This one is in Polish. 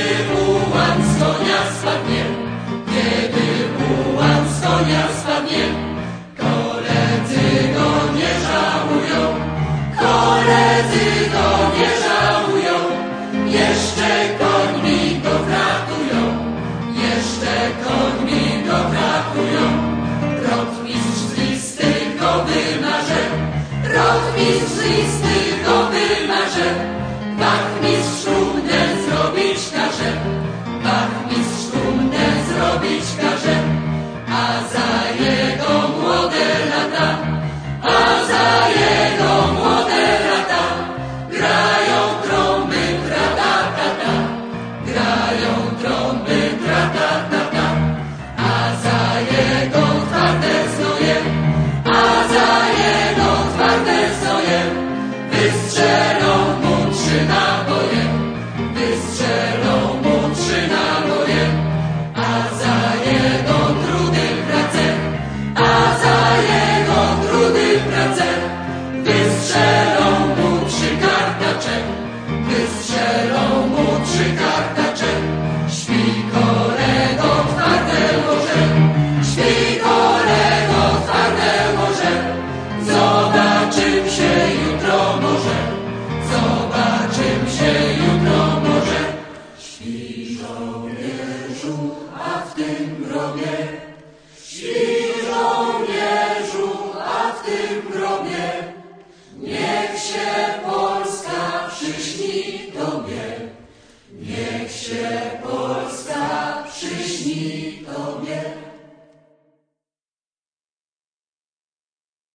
ułan z konia spadnie, kiedy ułan z konia spadnie, koledzy go nie żałują, koledzy go nie żałują, jeszcze końmi go ratują, jeszcze końmi go ratują. Rotmistrz z listy go wymarze, rotmistrz z listy go wymarze, wachmistrz trumnę zrobić każe, wachmistrz trumnę zrobić każe, a za jego młode lata, a za jego młode lata, grają trąby tra-ta-ta-ta, grają trąby tra-ta-ta-ta, a za jego twarde znoje, a za jego twarde znoje, wystrzelą mu 3 naboje, wystrzelą mu 3 naboje, a za jego trudy pracę, a za jego trudy pracę, wystrzelą mu 3 kartacze, wystrzelą mu 3 kartacze. Śpi kolego twarde łoże, śpi kolego twarde łoże, zobaczym się jutro może, zobaczym się jutro może. Śpi żołnierzu, a w tym grobie, śpi żołnierzu, a w tym grobie, niech się Polska przyśni Tobie, niech się Polska przyśni Tobie.